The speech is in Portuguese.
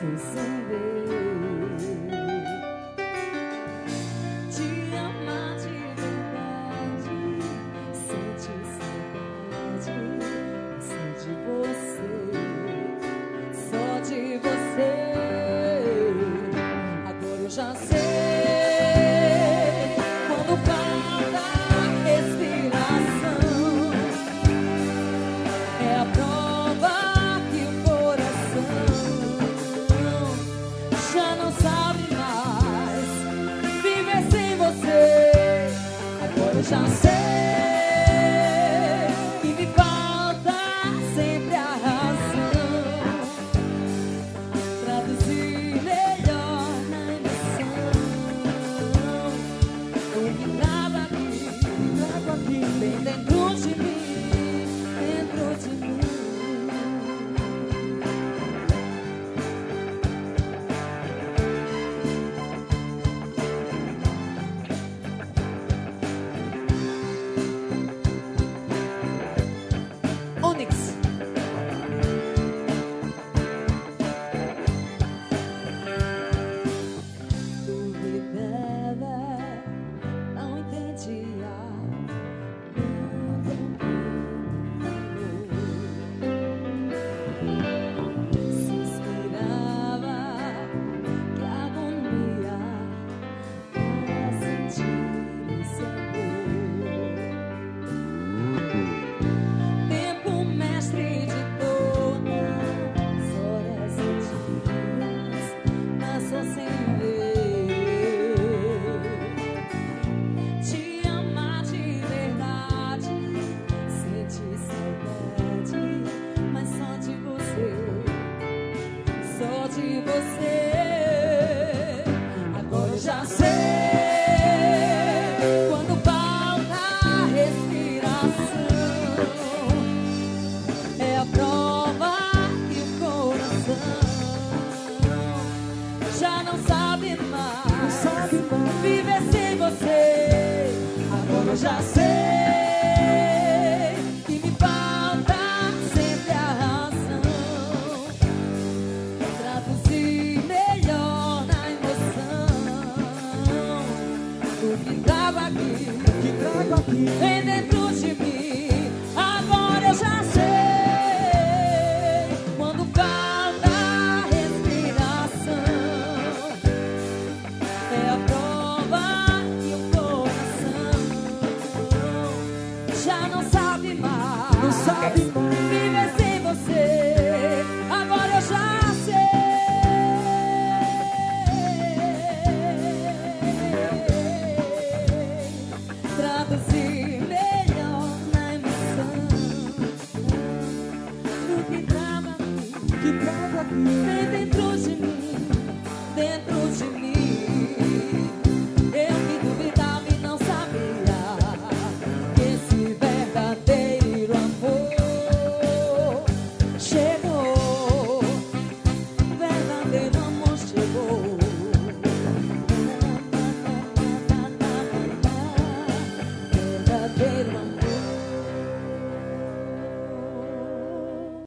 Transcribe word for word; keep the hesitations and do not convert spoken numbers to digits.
mesmo sem ver. Te amar de verdade, sentir saudade só de você, só de você. Agora eu já sei, quando falta respiração, é a prova que o coração já não sabe mais viver sem você. Agora eu já sei que me falta sempre a razão, traduzir melhor na emoção o que tava aqui, trago aqui bem dentro de mim, dentro de mim. Onyx. Duvidava, não entendia, suspirava, que agonia pra sentir esse amor. Tempo mestre de todas horas e dias, passou sem ver. Te amar de verdade, sentir saudade, mas só de você, só de você. Agora eu já sei, quando falta respiração, é a prova que o coração já não sabe mais viver sem você. Agora eu já sei que me falta sempre a razão, traduzir melhor na emoção o que trago aqui, Que trago aqui. vem dentro de mim. Agora eu já sei, quando falta respiração, é a prova que o coração já não sabe mais Não sabe mais